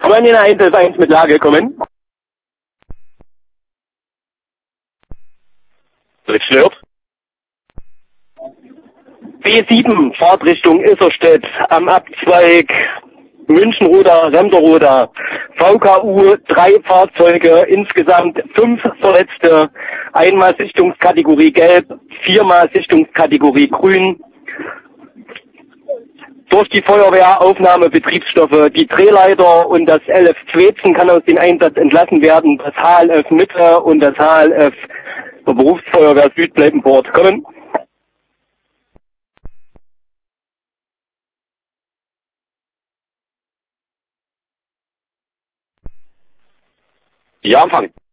Kann in 1 mit Lage kommen? Stört. B7, Fahrtrichtung Isserstedt, am Abzweig Münchenroda, Remderroda, VKU 3 Fahrzeuge, insgesamt 5 Verletzte, einmal Sichtungskategorie Gelb, 4-mal Sichtungskategorie Grün. Durch die Feuerwehraufnahme Betriebsstoffe, die Drehleiter und das LF Zwetzen kann aus dem Einsatz entlassen werden, das HLF Mitte und das HLF der Berufsfeuerwehr Süd bleiben vor Ort kommen. Ja, anfangen.